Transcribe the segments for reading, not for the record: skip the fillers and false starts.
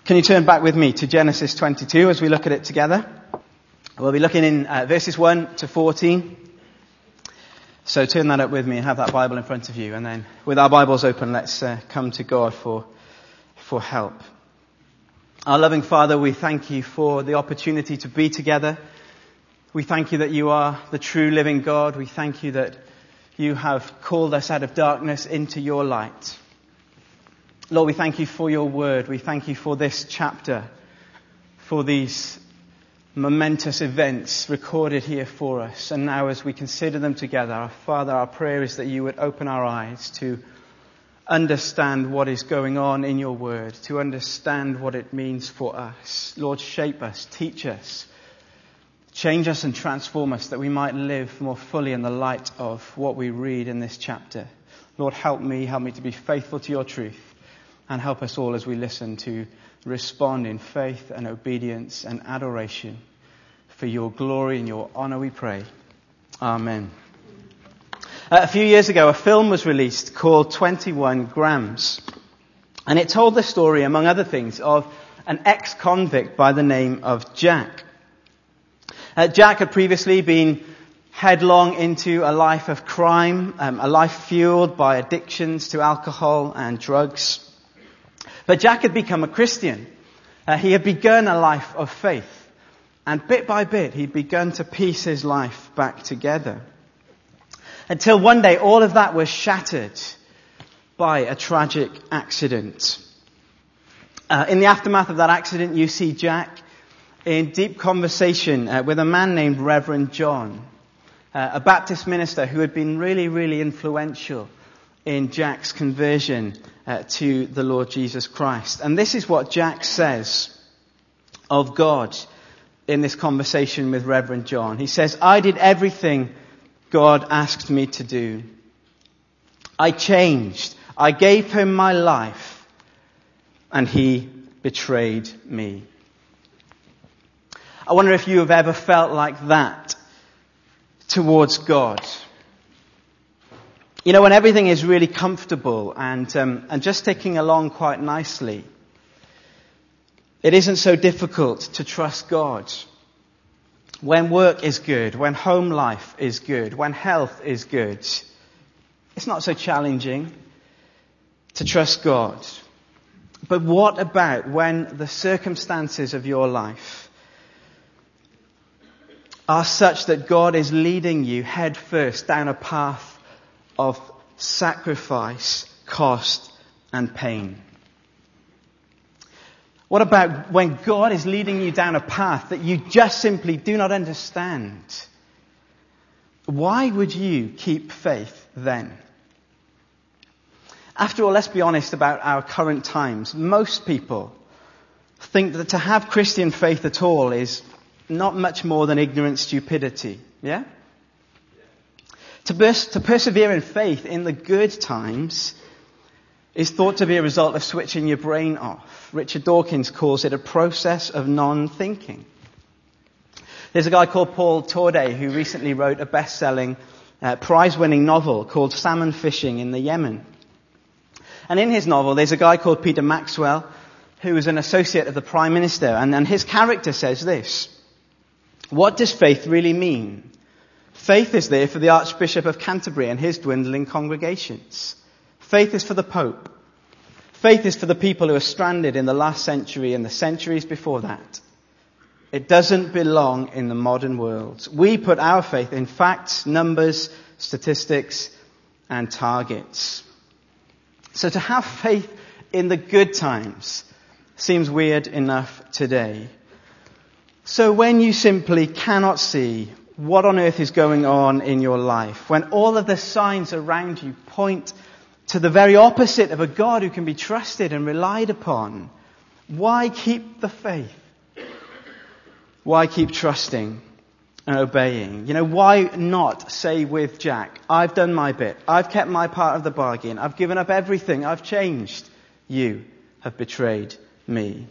Can you turn back with me to Genesis 22 as we look at it together? We'll be looking in verses 1 to 14. So turn that up with me and have that Bible in front of you. And then with our Bibles open, let's come to God for help. Our loving Father, we thank you for the opportunity to be together. We thank you that you are the true living God. We thank you that you have called us out of darkness into your light. Lord, we thank you for your word. We thank you for this chapter, for these momentous events recorded here for us. And now as we consider them together, our Father, our prayer is that you would open our eyes to understand what is going on in your word, to understand what it means for us. Lord, shape us, teach us, change us and transform us that we might live more fully in the light of what we read in this chapter. Lord, help me to be faithful to your truth. And help us all as we listen to respond in faith and obedience and adoration. For your glory and your honor we pray. Amen. A few years ago, a film was released called 21 Grams. And it told the story, among other things, of an ex-convict by the name of Jack. Jack had previously been headlong into a life of crime, a life fueled by addictions to alcohol and drugs. But Jack had become a Christian. He had begun a life of faith. And bit by bit, he'd begun to piece his life back together. Until one day, all of that was shattered by a tragic accident. In the aftermath of that accident, you see Jack in deep conversation with a man named Reverend John, a Baptist minister who had been really, really influential in Jack's conversion to the Lord Jesus Christ. And this is what Jack says of God in this conversation with Reverend John. He says, "I did everything God asked me to do. I changed. I gave him my life, and he betrayed me." I wonder if you have ever felt like that towards God. You know, when everything is really comfortable and just ticking along quite nicely, it isn't so difficult to trust God. When work is good, when home life is good, when health is good, it's not so challenging to trust God. But what about when the circumstances of your life are such that God is leading you head first down a path of sacrifice, cost, and pain? What about when God is leading you down a path that you just simply do not understand? Why would you keep faith then? After all, let's be honest about our current times. Most people think that to have Christian faith at all is not much more than ignorant stupidity. Yeah? To persevere in faith in the good times is thought to be a result of switching your brain off. Richard Dawkins calls it a process of non-thinking. There's a guy called Paul Torday who recently wrote a best-selling, prize-winning novel called Salmon Fishing in the Yemen. And in his novel, there's a guy called Peter Maxwell who is an associate of the Prime Minister. And his character says this: "What does faith really mean? Faith is there for the Archbishop of Canterbury and his dwindling congregations. Faith is for the Pope. Faith is for the people who are stranded in the last century and the centuries before that. It doesn't belong in the modern world. We put our faith in facts, numbers, statistics, and targets." So to have faith in the good times seems weird enough today. So when you simply cannot see what on earth is going on in your life, when all of the signs around you point to the very opposite of a God who can be trusted and relied upon, why keep the faith? Why keep trusting and obeying? You know, why not say with Jack, "I've done my bit. I've kept my part of the bargain. I've given up everything. I've changed. You have betrayed me."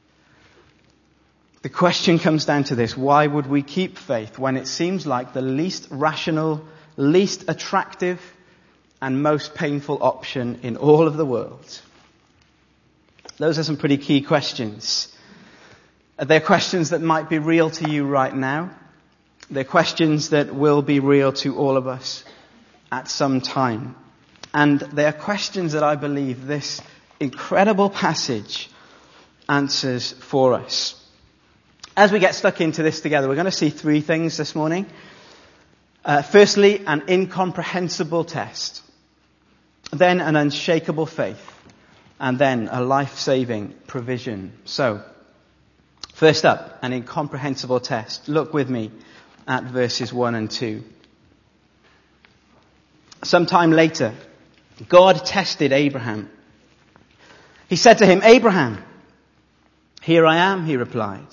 The question comes down to this: why would we keep faith when it seems like the least rational, least attractive, and most painful option in all of the world? Those are some pretty key questions. They're questions that might be real to you right now. They're questions that will be real to all of us at some time. And they are questions that I believe this incredible passage answers for us. As we get stuck into this together, we're going to see three things this morning. Firstly, an incomprehensible test. Then an unshakable faith. And then a life-saving provision. So, first up, an incomprehensible test. Look with me at verses 1 and 2. Sometime later, God tested Abraham. He said to him, "Abraham." "Here I am," he replied.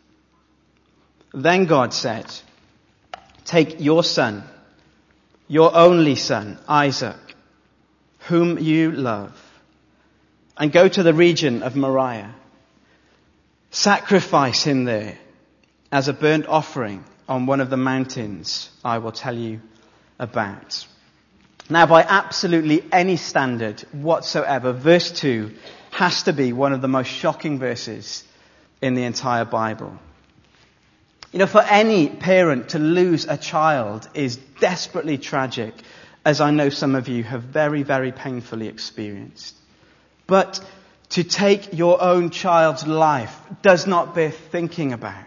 Then God said, "Take your son, your only son, Isaac, whom you love, and go to the region of Moriah. Sacrifice him there as a burnt offering on one of the mountains I will tell you about." Now, by absolutely any standard whatsoever, verse 2 has to be one of the most shocking verses in the entire Bible. You know, for any parent to lose a child is desperately tragic, as I know some of you have very, very painfully experienced. But to take your own child's life does not bear thinking about.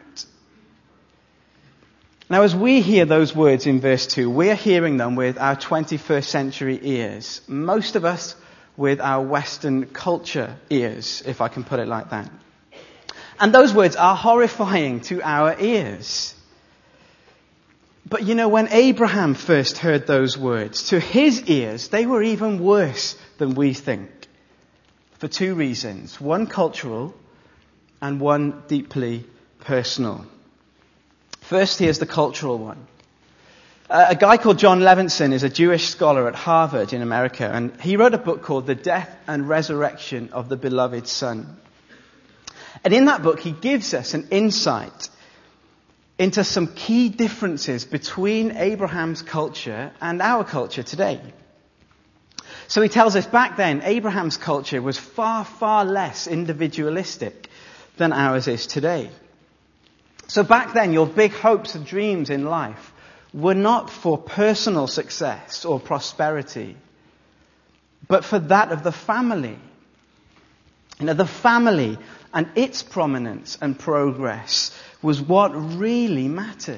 Now, as we hear those words in verse 2, we're hearing them with our 21st century ears. Most of us with our Western culture ears, if I can put it like that. And those words are horrifying to our ears. But you know, when Abraham first heard those words, to his ears, they were even worse than we think. For two reasons. One cultural and one deeply personal. First, here's the cultural one. A guy called John Levinson is a Jewish scholar at Harvard in America, and he wrote a book called The Death and Resurrection of the Beloved Son. And in that book, he gives us an insight into some key differences between Abraham's culture and our culture today. So he tells us back then, Abraham's culture was far, far less individualistic than ours is today. So back then, your big hopes and dreams in life were not for personal success or prosperity, but for that of the family. You know, the family and its prominence and progress was what really mattered.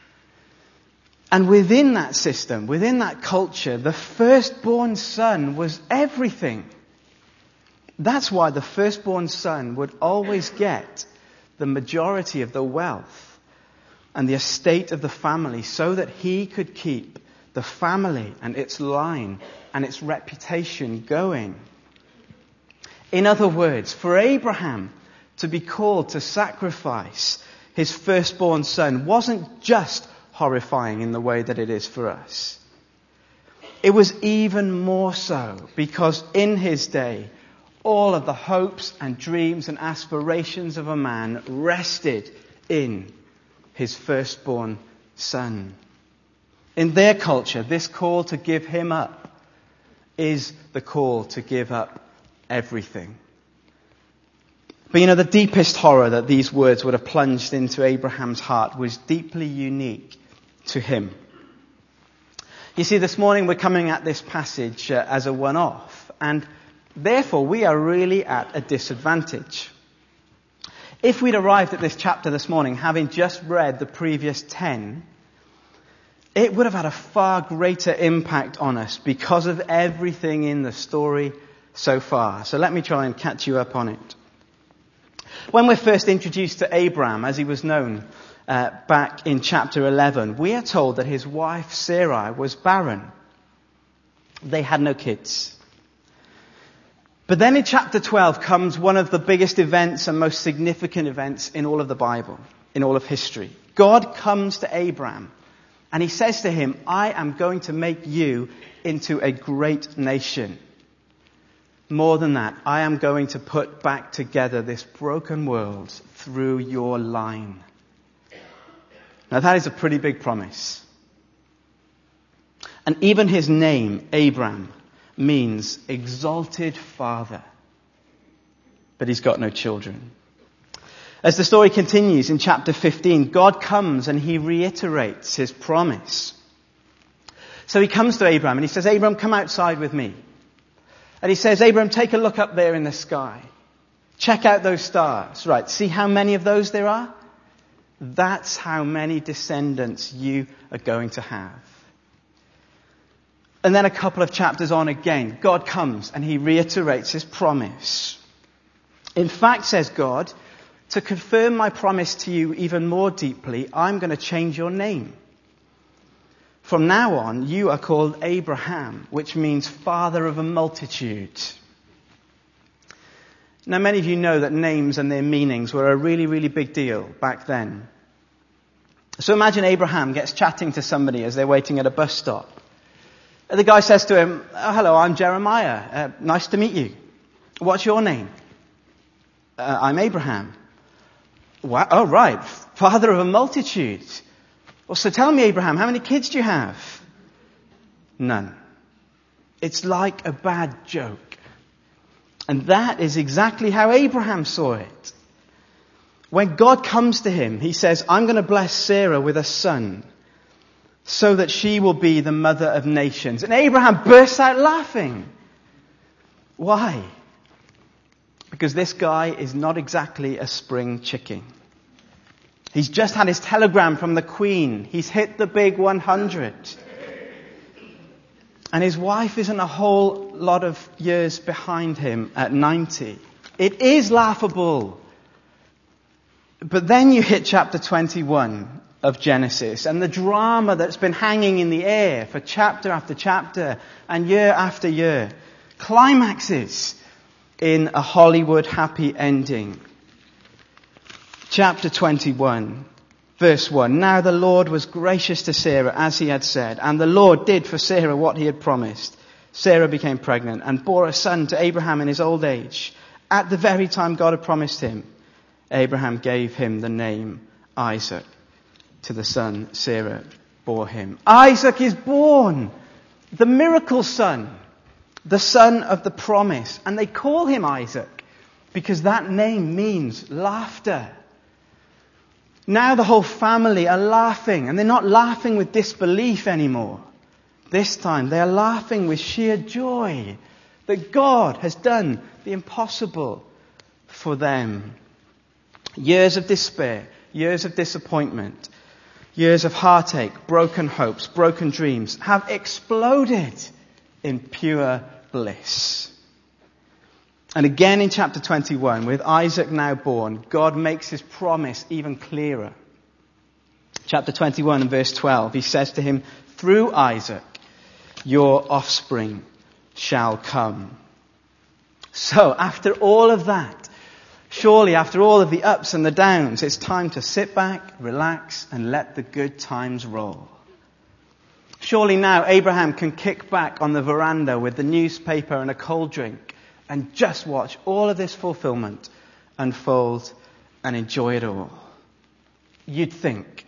And within that system, within that culture, the firstborn son was everything. That's why the firstborn son would always get the majority of the wealth and the estate of the family so that he could keep the family and its line and its reputation going. In other words, for Abraham to be called to sacrifice his firstborn son wasn't just horrifying in the way that it is for us. It was even more so because in his day, all of the hopes and dreams and aspirations of a man rested in his firstborn son. In their culture, this call to give him up is the call to give up everything. But you know, the deepest horror that these words would have plunged into Abraham's heart was deeply unique to him. You see, this morning we're coming at this passage as a one-off, and therefore we are really at a disadvantage. If we'd arrived at this chapter this morning having just read the previous 10, it would have had a far greater impact on us because of everything in the story so far. So let me try and catch you up on it. When we're first introduced to Abraham, as he was known back in chapter 11, we are told that his wife Sarai was barren. They had no kids. But then in chapter 12 comes one of the biggest events and most significant events in all of the Bible, in all of history. God comes to Abraham and he says to him, "I am going to make you into a great nation. More than that, I am going to put back together this broken world through your line." Now that is a pretty big promise. And even his name, Abram, means exalted father. but he's got no children. As the story continues in chapter 15, God comes and he reiterates his promise. So he comes to Abraham and he says, Abraham, come outside with me. And he says, Abraham, take a look up there in the sky. Check out those stars. Right, see how many of those there are? That's how many descendants you are going to have. And then a couple of chapters on again, God comes and he reiterates his promise. In fact, says God, to confirm my promise to you even more deeply, I'm going to change your name. From now on, you are called Abraham, which means father of a multitude. Now, many of you know that names and their meanings were a really, really big deal back then. So imagine Abraham gets chatting to somebody as they're waiting at a bus stop. The guy says to him, oh, hello, I'm Jeremiah. Nice to meet you. What's your name? I'm Abraham. Wow, oh, right. Father of a multitude. Well, so tell me, Abraham, how many kids do you have? None. It's like a bad joke. And that is exactly how Abraham saw it. When God comes to him, he says, I'm going to bless Sarah with a son so that she will be the mother of nations. And Abraham bursts out laughing. Why? Because this guy is not exactly a spring chicken. He's just had his telegram from the Queen. He's hit the big 100. And his wife isn't a whole lot of years behind him at 90. It is laughable. But then you hit chapter 21 of Genesis, and the drama that's been hanging in the air for chapter after chapter and year after year climaxes in a Hollywood happy ending. Chapter 21, verse 1. Now the Lord was gracious to Sarah as he had said, and the Lord did for Sarah what he had promised. Sarah became pregnant and bore a son to Abraham in his old age. At the very time God had promised him, Abraham gave him the name Isaac to the son Sarah bore him. Isaac is born, the miracle son, the son of the promise. And they call him Isaac because that name means laughter. Now the whole family are laughing, and they're not laughing with disbelief anymore. This time they are laughing with sheer joy that God has done the impossible for them. Years of despair, years of disappointment, years of heartache, broken hopes, broken dreams have exploded in pure bliss. And again in chapter 21, with Isaac now born, God makes his promise even clearer. Chapter 21 and verse 12, he says to him, through Isaac, your offspring shall come. So after all of that, surely after all of the ups and the downs, it's time to sit back, relax, and let the good times roll. Surely now Abraham can kick back on the veranda with the newspaper and a cold drink and just watch all of this fulfillment unfold and enjoy it all. You'd think.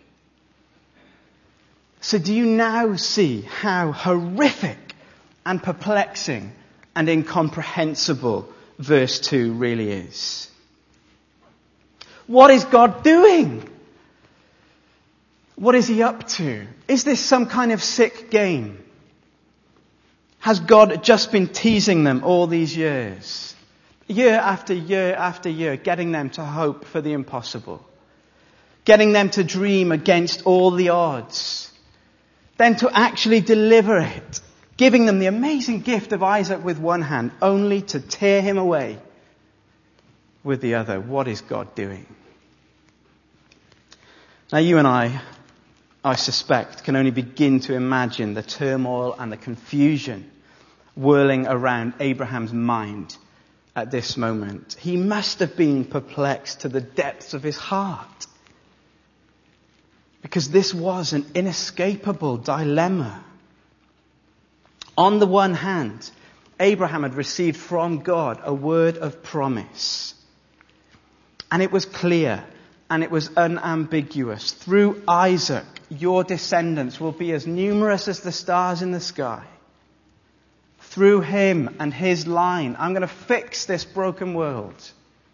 So do you now see how horrific and perplexing and incomprehensible verse 2 really is? What is God doing? What is he up to? Is this some kind of sick game? Has God just been teasing them all these years? Year after year after year, getting them to hope for the impossible. Getting them to dream against all the odds. Then to actually deliver it. Giving them the amazing gift of Isaac with one hand, only to tear him away with the other. What is God doing? Now you and I suspect, can only begin to imagine the turmoil and the confusion whirling around Abraham's mind at this moment. He must have been perplexed to the depths of his heart. Because this was an inescapable dilemma. On the one hand, Abraham had received from God a word of promise. And it was clear and it was unambiguous. Through Isaac, your descendants will be as numerous as the stars in the sky. Through him and his line, I'm going to fix this broken world.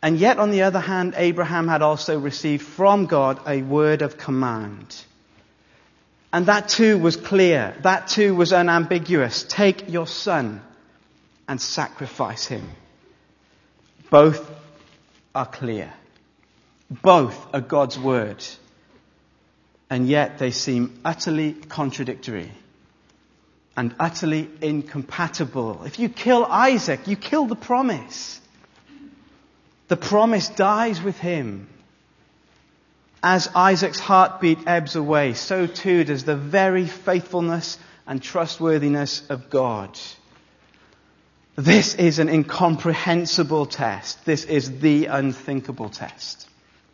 And yet, on the other hand, Abraham had also received from God a word of command. And that too was clear. That too was unambiguous. Take your son and sacrifice him. Both are clear. Both are God's word. And yet they seem utterly contradictory and utterly incompatible. If you kill Isaac, you kill the promise. The promise dies with him. As Isaac's heartbeat ebbs away, so too does the very faithfulness and trustworthiness of God. This is an incomprehensible test. This is the unthinkable test.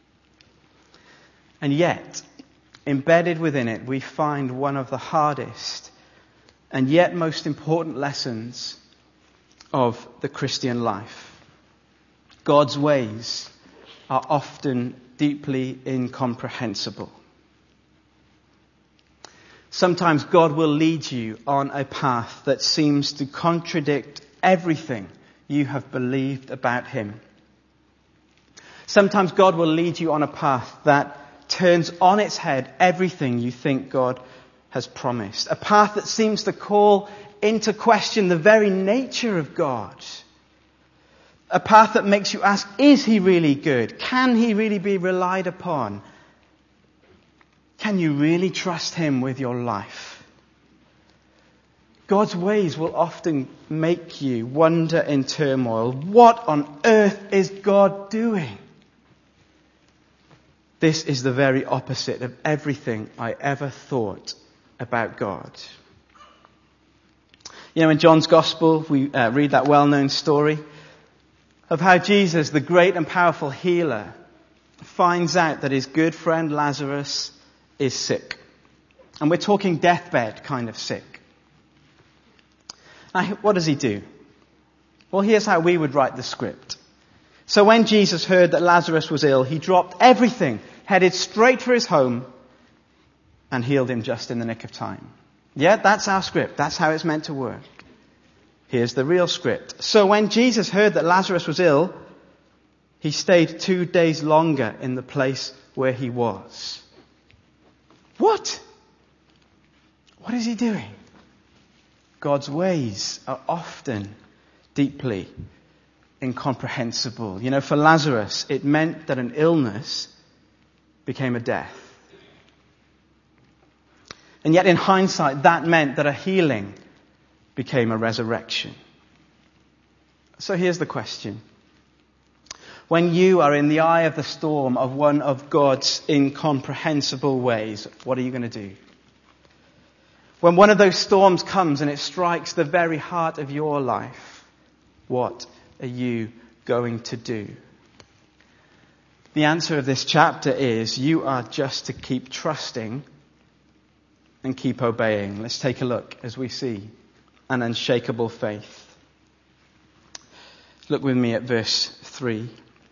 And yet, embedded within it, we find one of the hardest and yet most important lessons of the Christian life. God's ways are often deeply incomprehensible. Sometimes God will lead you on a path that seems to contradict everything you have believed about him. Sometimes God will lead you on a path that turns on its head everything you think God has promised. A path that seems to call into question the very nature of God. A path that makes you ask, is he really good? Can he really be relied upon? Can you really trust him with your life? God's ways will often make you wonder in turmoil, what on earth is God doing? This is the very opposite of everything I ever thought about God. You know, in John's Gospel, we read that well-known story of how Jesus, the great and powerful healer, finds out that his good friend Lazarus is sick. And we're talking deathbed kind of sick. Now, what does he do? Well, here's how we would write the script. So when Jesus heard that Lazarus was ill, he dropped everything, headed straight for his home, and healed him just in the nick of time. Yeah, that's our script. That's how it's meant to work. Here's the real script. So when Jesus heard that Lazarus was ill, he stayed 2 days longer in the place where he was. What? What is he doing? God's ways are often deeply incomprehensible. You know, for Lazarus, it meant that an illness became a death. And yet in hindsight, that meant that a healing became a resurrection. So here's the question. When you are in the eye of the storm of one of God's incomprehensible ways, what are you going to do? When one of those storms comes and it strikes the very heart of your life, what are you going to do? The answer of this chapter is you are just to keep trusting and keep obeying. Let's take a look as we see an unshakable faith. Look with me at verse 3.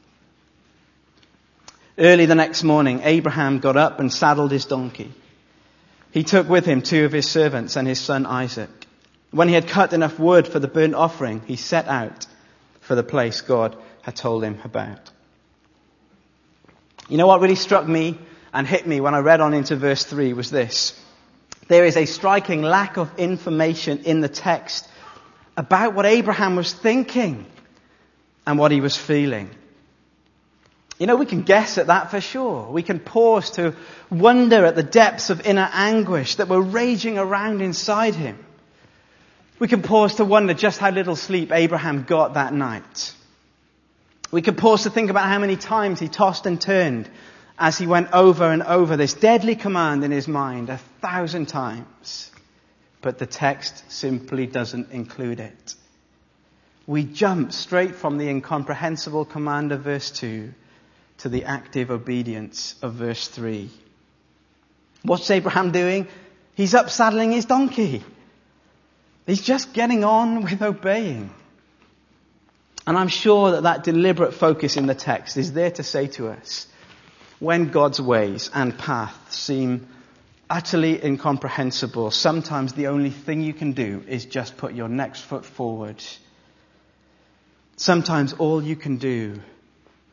Early the next morning, Abraham got up and saddled his donkey. He took with him 2 of his servants and his son Isaac. When he had cut enough wood for the burnt offering, he set out for the place God had told him about. You know what really struck me and hit me when I read on into verse 3 was this. There is a striking lack of information in the text about what Abraham was thinking and what he was feeling. You know, we can guess at that for sure. We can pause to wonder at the depths of inner anguish that were raging around inside him. We can pause to wonder just how little sleep Abraham got that night. We can pause to think about how many times he tossed and turned as he went over and over this deadly command in his mind 1,000 times. But the text simply doesn't include it. We jump straight from the incomprehensible command of verse 2 to the active obedience of verse 3. What's Abraham doing? He's up saddling his donkey. He's just getting on with obeying. And I'm sure that deliberate focus in the text is there to say to us, when God's ways and paths seem utterly incomprehensible, sometimes the only thing you can do is just put your next foot forward. Sometimes all you can do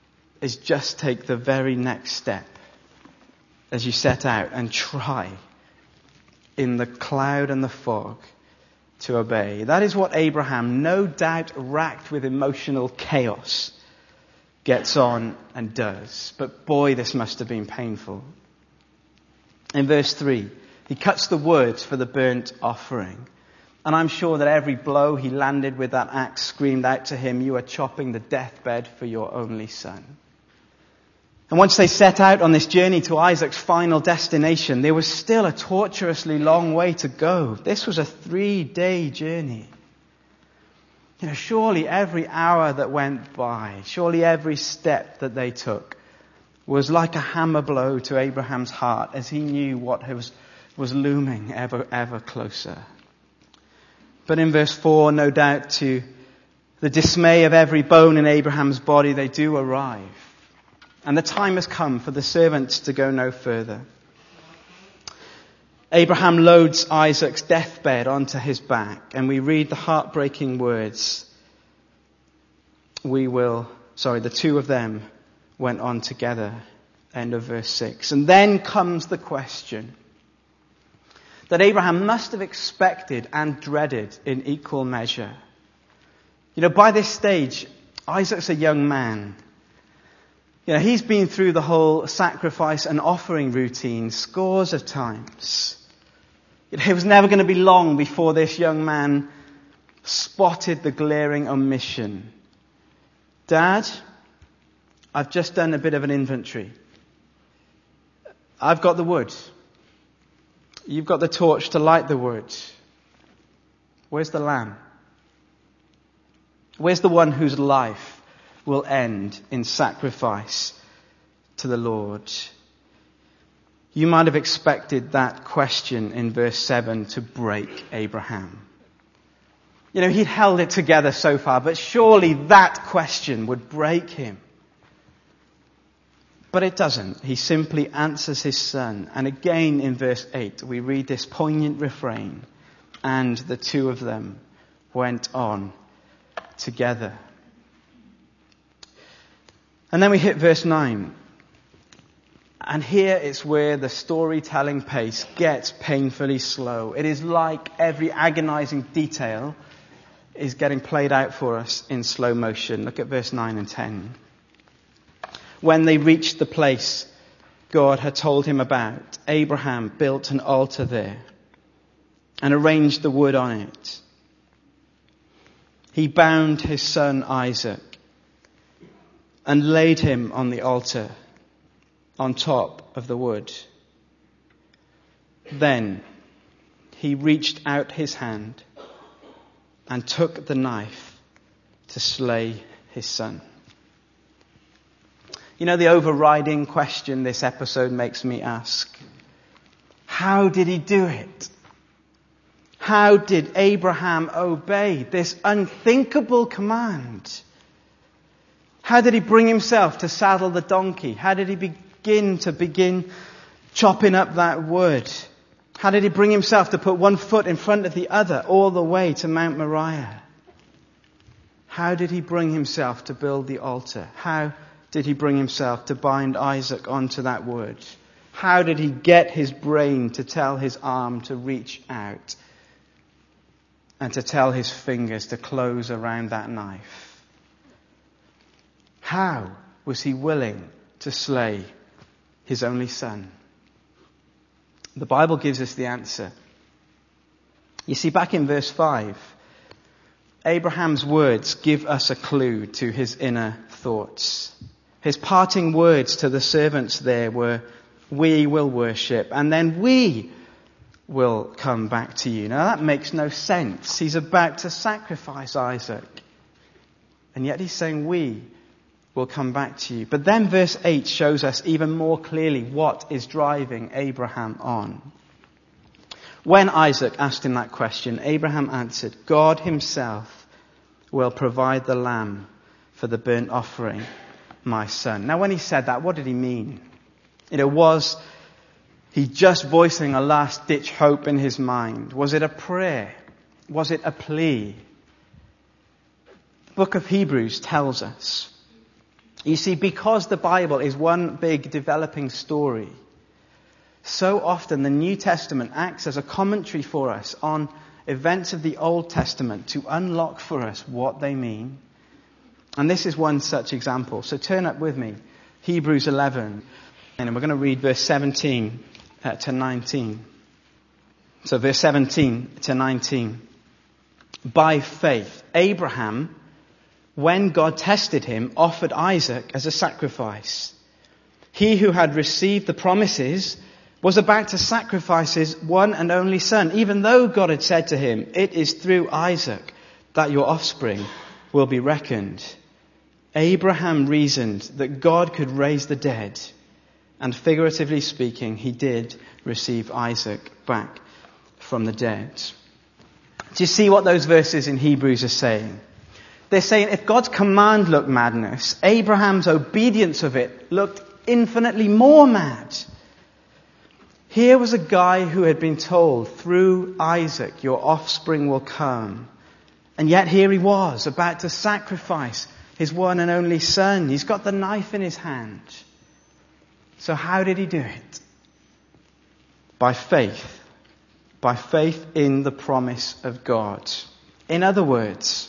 is just take the very next step as you set out and try in the cloud and the fog to obey. That is what Abraham, no doubt racked with emotional chaos, gets on and does. But boy, this must have been painful. In verse 3, he cuts the wood for the burnt offering. And I'm sure that every blow he landed with that axe screamed out to him, "You are chopping the deathbed for your only son." And once they set out on this journey to Isaac's final destination, there was still a tortuously long way to go. This was a 3-day journey. Surely every hour that went by, surely every step that they took was like a hammer blow to Abraham's heart as he knew what was looming ever closer. But in verse 4, no doubt to the dismay of every bone in Abraham's body, they do arrive. And the time has come for the servants to go no further. Abraham loads Isaac's deathbed onto his back, and we read the heartbreaking words. The two of them went on together. End of verse 6. And then comes the question that Abraham must have expected and dreaded in equal measure. By this stage, Isaac's a young man. He's been through the whole sacrifice and offering routine scores of times. It was never going to be long before this young man spotted the glaring omission. "Dad, I've just done a bit of an inventory. I've got the wood. You've got the torch to light the wood. Where's the lamb? Where's the one whose life will end in sacrifice to the Lord?" You might have expected that question in verse 7 to break Abraham. He'd held it together so far, but surely that question would break him. But it doesn't. He simply answers his son. And again in verse 8, we read this poignant refrain, "And the two of them went on together." And then we hit verse 9. And here it's where the storytelling pace gets painfully slow. It is like every agonizing detail is getting played out for us in slow motion. Look at verse 9 and 10. When they reached the place God had told him about, Abraham built an altar there and arranged the wood on it. He bound his son Isaac and laid him on the altar on top of the wood. Then he reached out his hand and took the knife to slay his son. The overriding question this episode makes me ask: how did he do it? How did Abraham obey this unthinkable command? How did he bring himself to saddle the donkey? How did he begin chopping up that wood? How did he bring himself to put one foot in front of the other all the way to Mount Moriah? How did he bring himself to build the altar? How did he bring himself to bind Isaac onto that wood? How did he get his brain to tell his arm to reach out and to tell his fingers to close around that knife? How was he willing to slay his only son? The Bible gives us the answer. You see, back in verse 5, Abraham's words give us a clue to his inner thoughts. His parting words to the servants there were, "We will worship, and then we will come back to you." Now that makes no sense. He's about to sacrifice Isaac. And yet he's saying, "We will come back to you." But then verse 8 shows us even more clearly what is driving Abraham on. When Isaac asked him that question, Abraham answered, "God himself will provide the lamb for the burnt offering, my son." Now when he said that, what did he mean? Was he just voicing a last-ditch hope in his mind? Was it a prayer? Was it a plea? The book of Hebrews tells us You see, because the Bible is one big developing story, so often the New Testament acts as a commentary for us on events of the Old Testament to unlock for us what they mean. And this is one such example. So turn up with me, Hebrews 11, and we're going to read verse 17 to 19. So verse 17 to 19. By faith, Abraham, when God tested him, offered Isaac as a sacrifice. He who had received the promises was about to sacrifice his one and only son, even though God had said to him, "It is through Isaac that your offspring will be reckoned." Abraham reasoned that God could raise the dead, and figuratively speaking, he did receive Isaac back from the dead. Do you see what those verses in Hebrews are saying? They're saying if God's command looked madness, Abraham's obedience of it looked infinitely more mad. Here was a guy who had been told, through Isaac, your offspring will come. And yet here he was, about to sacrifice his one and only son. He's got the knife in his hand. So how did he do it? By faith. By faith in the promise of God. In other words,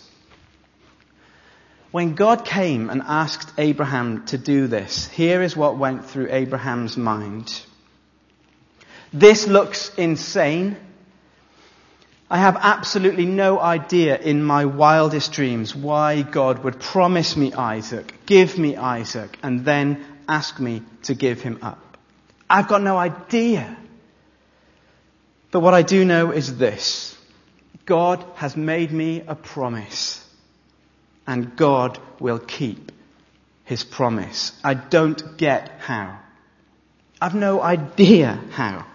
when God came and asked Abraham to do this, here is what went through Abraham's mind. This looks insane. I have absolutely no idea in my wildest dreams why God would promise me Isaac, give me Isaac, and then ask me to give him up. I've got no idea. But what I do know is this. God has made me a promise, and God will keep his promise. I don't get how. I've no idea how.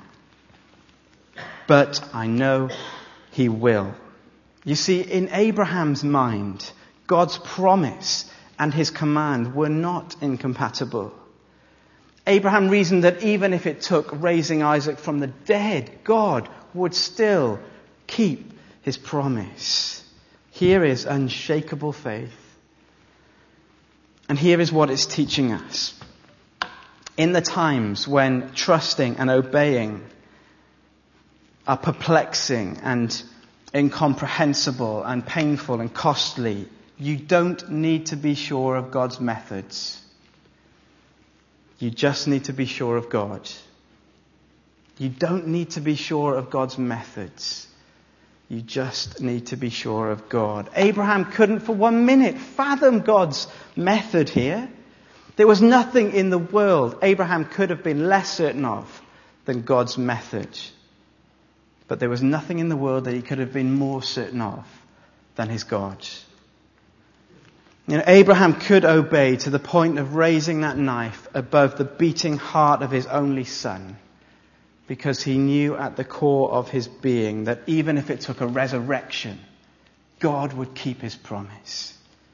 But I know he will. You see, in Abraham's mind, God's promise and his command were not incompatible. Abraham reasoned that even if it took raising Isaac from the dead, God would still keep his promise. Here is unshakable faith. And here is what it's teaching us. In the times when trusting and obeying are perplexing and incomprehensible and painful and costly, you don't need to be sure of God's methods. You just need to be sure of God. You don't need to be sure of God's methods. You just need to be sure of God. Abraham couldn't for 1 minute fathom God's method here. There was nothing in the world Abraham could have been less certain of than God's method. But there was nothing in the world that he could have been more certain of than his God. You know, Abraham could obey to the point of raising that knife above the beating heart of his only son, because he knew at the core of his being that even if it took a resurrection, God would keep his promise.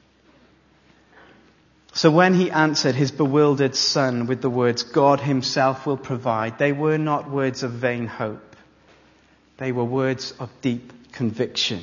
So when he answered his bewildered son with the words, "God himself will provide," they were not words of vain hope. They were words of deep conviction.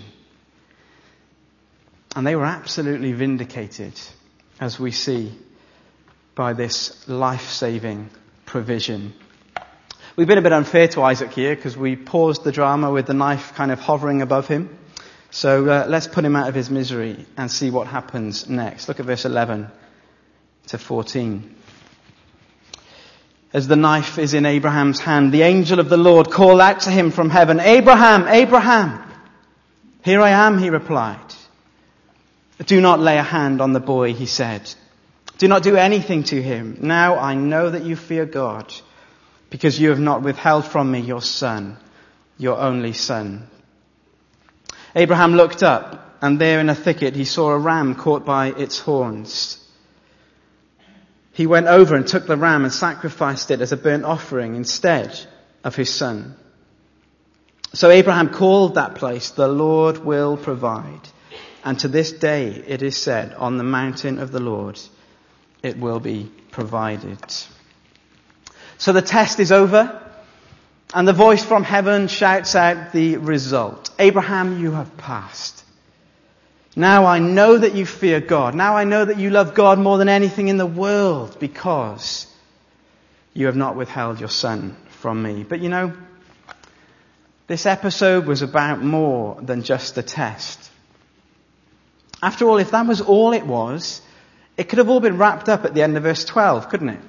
And they were absolutely vindicated, as we see, by this life-saving provision. We've been a bit unfair to Isaac here because we paused the drama with the knife kind of hovering above him. So let's put him out of his misery and see what happens next. Look at verse 11 to 14. As the knife is in Abraham's hand, the angel of the Lord called out to him from heaven, "Abraham, Abraham!" "Here I am," he replied. "Do not lay a hand on the boy," he said. "Do not do anything to him. Now I know that you fear God, because you have not withheld from me your son, your only son." Abraham looked up, and there in a thicket he saw a ram caught by its horns. He went over and took the ram and sacrificed it as a burnt offering instead of his son. So Abraham called that place, "The Lord will provide." And to this day it is said, "On the mountain of the Lord it will be provided." So the test is over, and the voice from heaven shouts out the result. "Abraham, you have passed. Now I know that you fear God. Now I know that you love God more than anything in the world, because you have not withheld your son from me. But this episode was about more than just a test. After all, if that was all it was, it could have all been wrapped up at the end of verse 12, couldn't it?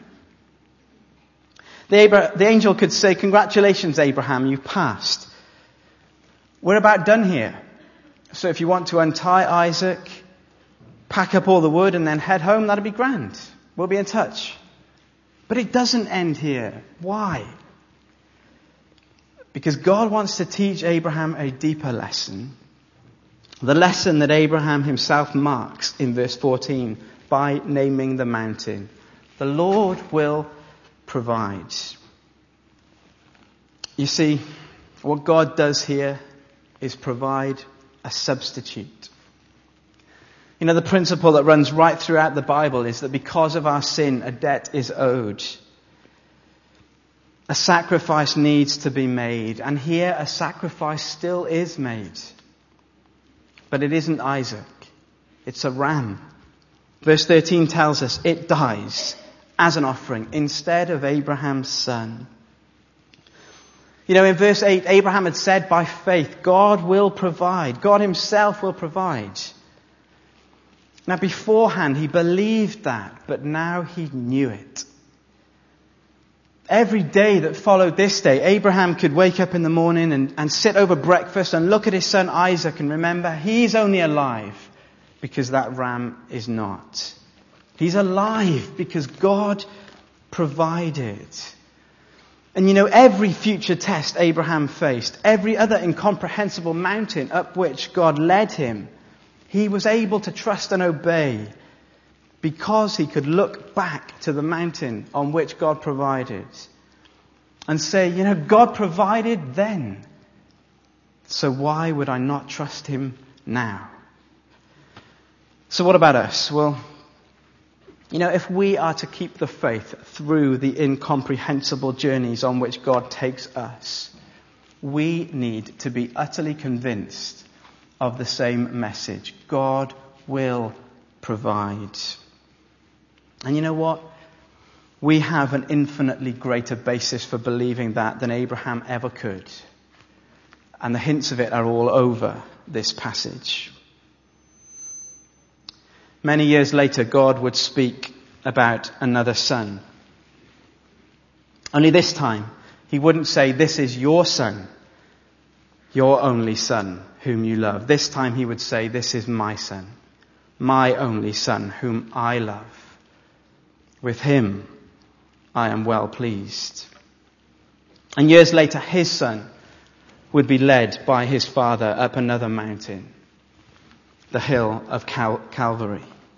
The angel could say, "Congratulations, Abraham, you've passed. We're about done here. So if you want to untie Isaac, pack up all the wood and then head home, that'd be grand. We'll be in touch." But it doesn't end here. Why? Because God wants to teach Abraham a deeper lesson. The lesson that Abraham himself marks in verse 14 by naming the mountain. The Lord will provide. You see, what God does here is provide a substitute. The principle that runs right throughout the Bible is that because of our sin, a debt is owed. A sacrifice needs to be made. And here a sacrifice still is made. But it isn't Isaac. It's a ram. Verse 13 tells us it dies as an offering instead of Abraham's son. In verse 8, Abraham had said by faith, God will provide. God himself will provide. Now beforehand he believed that, but now he knew it. Every day that followed this day, Abraham could wake up in the morning and sit over breakfast and look at his son Isaac and remember he's only alive because that ram is not. He's alive because God provided. And every future test Abraham faced, every other incomprehensible mountain up which God led him, he was able to trust and obey because he could look back to the mountain on which God provided and say, God provided then, so why would I not trust him now? So what about us? Well, if we are to keep the faith through the incomprehensible journeys on which God takes us, we need to be utterly convinced of the same message. God will provide. And you know what? We have an infinitely greater basis for believing that than Abraham ever could. And the hints of it are all over this passage. Many years later, God would speak about another son. Only this time, he wouldn't say, "This is your son, your only son, whom you love." This time he would say, "This is my son, my only son, whom I love. With him I am well pleased." And years later, his son would be led by his father up another mountain, the hill of Calvary.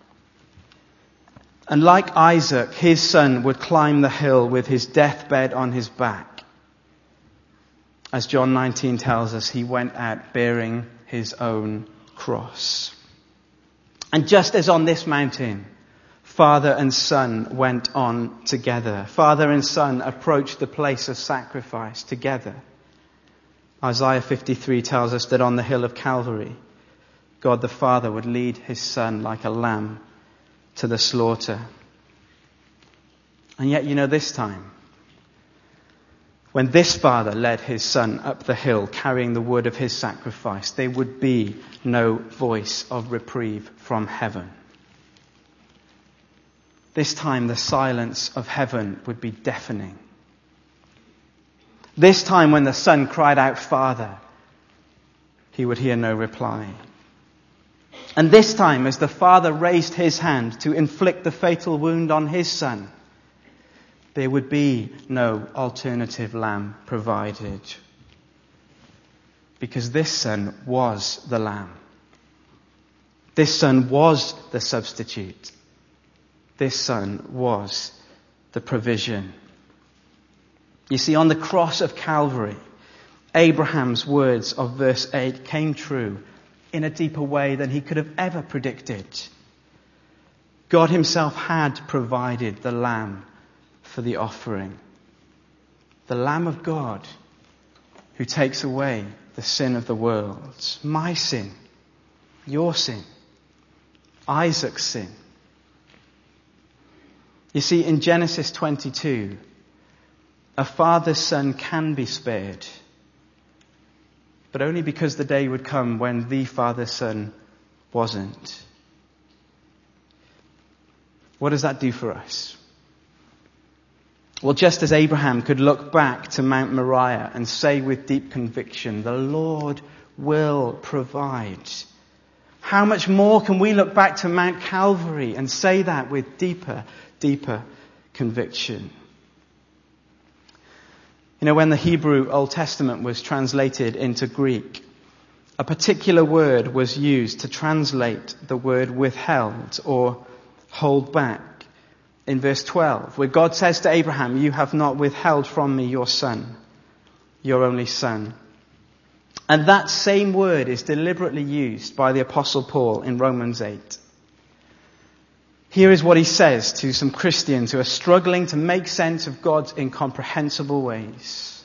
And like Isaac, his son would climb the hill with his deathbed on his back. As John 19 tells us, he went out bearing his own cross. And just as on this mountain, father and son went on together. Father and son approached the place of sacrifice together. Isaiah 53 tells us that on the hill of Calvary, God the Father would lead his son like a lamb to the slaughter. And yet, this time, when this father led his son up the hill carrying the wood of his sacrifice, there would be no voice of reprieve from heaven. This time the silence of heaven would be deafening. This time when the son cried out, "Father," he would hear no reply. And this time, as the father raised his hand to inflict the fatal wound on his son, there would be no alternative lamb provided. Because this son was the lamb. This son was the substitute. This son was the provision. You see, on the cross of Calvary, Abraham's words of verse 8 came true in a deeper way than he could have ever predicted. God himself had provided the lamb for the offering. The Lamb of God who takes away the sin of the world. My sin, your sin, Isaac's sin. You see, in Genesis 22, a father's son can be spared, but only because the day would come when the father's son wasn't. What does that do for us? Well, just as Abraham could look back to Mount Moriah and say with deep conviction, the Lord will provide. How much more can we look back to Mount Calvary and say that with deeper conviction? You know, when the Hebrew Old Testament was translated into Greek, a particular word was used to translate the word withheld or hold back. In verse 12, where God says to Abraham, you have not withheld from me your son, your only son. And that same word is deliberately used by the Apostle Paul in Romans 8. Here is what he says to some Christians who are struggling to make sense of God's incomprehensible ways.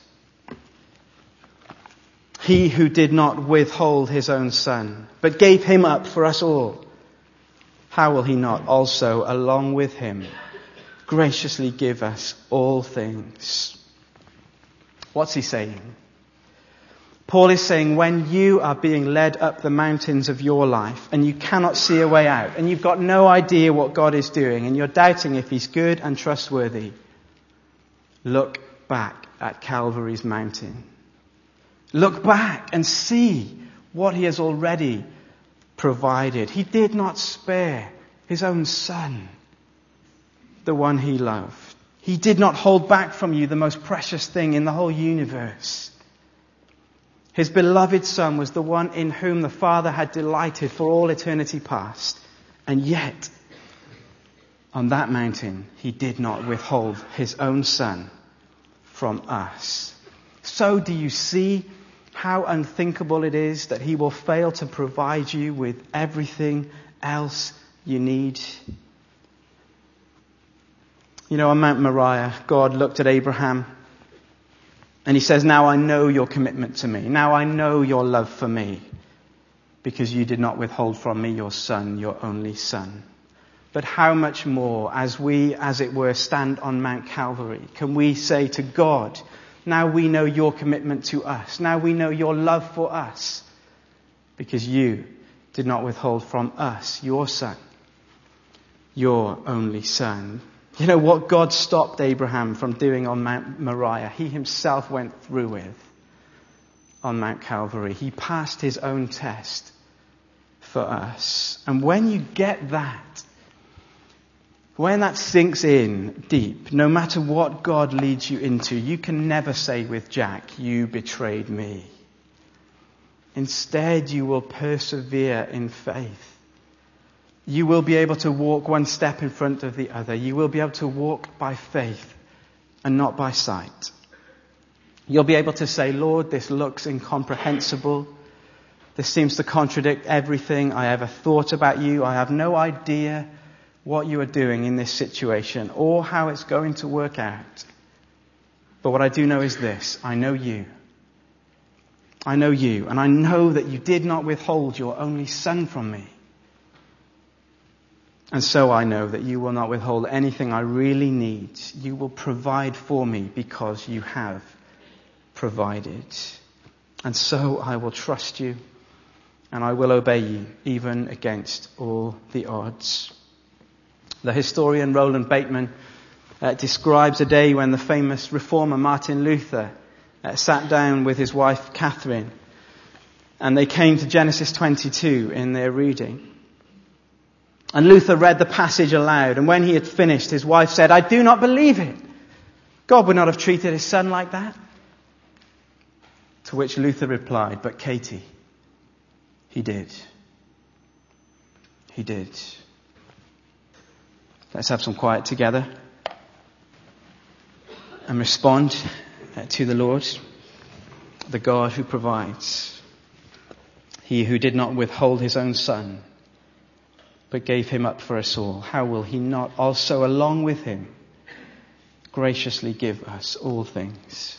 He who did not withhold his own son, but gave him up for us all, how will he not also, along with him, graciously give us all things? What's he saying? Paul is saying when you are being led up the mountains of your life and you cannot see a way out and you've got no idea what God is doing and you're doubting if he's good and trustworthy, look back at Calvary's mountain. Look back and see what he has already provided. He did not spare his own son, the one he loved. He did not hold back from you the most precious thing in the whole universe. His beloved son was the one in whom the Father had delighted for all eternity past. And yet, on that mountain, he did not withhold his own son from us. So do you see how unthinkable it is that he will fail to provide you with everything else you need? You know, on Mount Moriah, God looked at Abraham and he says, now I know your commitment to me. Now I know your love for me because you did not withhold from me your son, your only son. But how much more, as we, as it were, stand on Mount Calvary, can we say to God, now we know your commitment to us. Now we know your love for us because you did not withhold from us your son, your only son. You know what God stopped Abraham from doing on Mount Moriah, he himself went through with on Mount Calvary. He passed his own test for us. And when you get that, when that sinks in deep, no matter what God leads you into, you can never say with Jack, you betrayed me. Instead, you will persevere in faith. You will be able to walk one step in front of the other. You will be able to walk by faith and not by sight. You'll be able to say, Lord, this looks incomprehensible. This seems to contradict everything I ever thought about you. I have no idea what you are doing in this situation or how it's going to work out. But what I do know is this. I know you. I know you. And I know that you did not withhold your only son from me. And so I know that you will not withhold anything I really need. You will provide for me because you have provided. And so I will trust you and I will obey you even against all the odds. The historian Roland Bateman describes a day when the famous reformer Martin Luther sat down with his wife Catherine and they came to Genesis 22 in their reading. And Luther read the passage aloud, and when he had finished, his wife said, I do not believe it. God would not have treated his son like that. To which Luther replied, but Katie, he did. He did. Let's have some quiet together and respond to the Lord, the God who provides. He who did not withhold his own son, but gave him up for us all. How will he not also, along with him, graciously give us all things?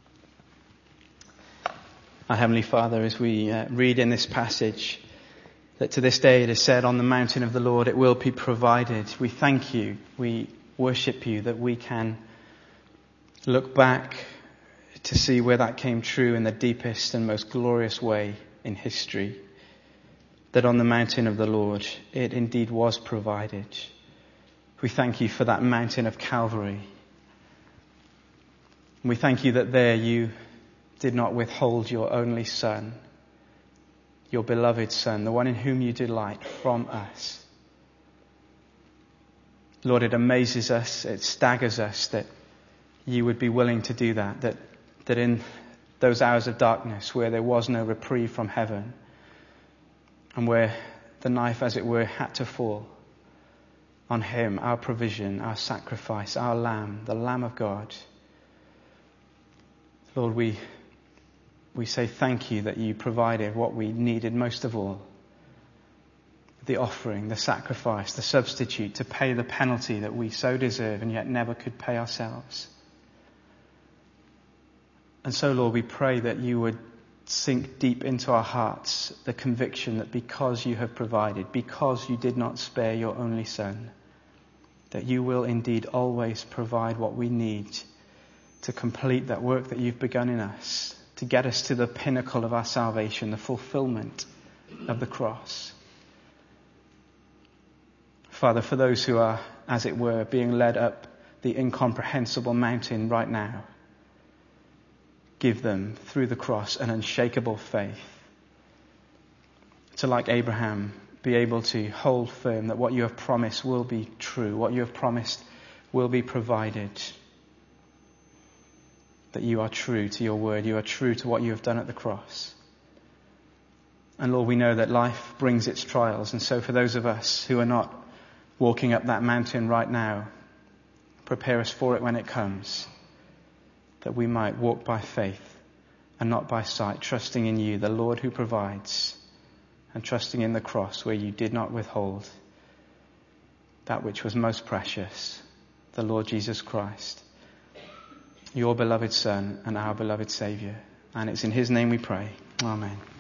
Our Heavenly Father, as we read in this passage that to this day it is said, on the mountain of the Lord it will be provided. We thank you, we worship you, that we can look back to see where that came true in the deepest and most glorious way in history. That on the mountain of the Lord it indeed was provided. We thank you for that mountain of Calvary. We thank you that there you did not withhold your only Son, your beloved Son, the one in whom you delight, from us. Lord, it amazes us, it staggers us that you would be willing to do that in those hours of darkness where there was no reprieve from heaven and where the knife, as it were, had to fall on him, our provision, our sacrifice, our Lamb, the Lamb of God. Lord, we say thank you that you provided what we needed most of all. The offering, the sacrifice, the substitute to pay the penalty that we so deserve and yet never could pay ourselves. And so, Lord, we pray that you would sink deep into our hearts the conviction that because you have provided, because you did not spare your only Son, that you will indeed always provide what we need to complete that work that you've begun in us, to get us to the pinnacle of our salvation, the fulfillment of the cross. Father, for those who are, as it were, being led up the incomprehensible mountain right now, give them, through the cross, an unshakable faith. To, like Abraham, be able to hold firm that what you have promised will be true, what you have promised will be provided. That you are true to your word, you are true to what you have done at the cross. And Lord, we know that life brings its trials, and so for those of us who are not walking up that mountain right now, prepare us for it when it comes, that we might walk by faith and not by sight, trusting in you, the Lord who provides, and trusting in the cross where you did not withhold that which was most precious, the Lord Jesus Christ, your beloved Son and our beloved Saviour. And it's in his name we pray. Amen.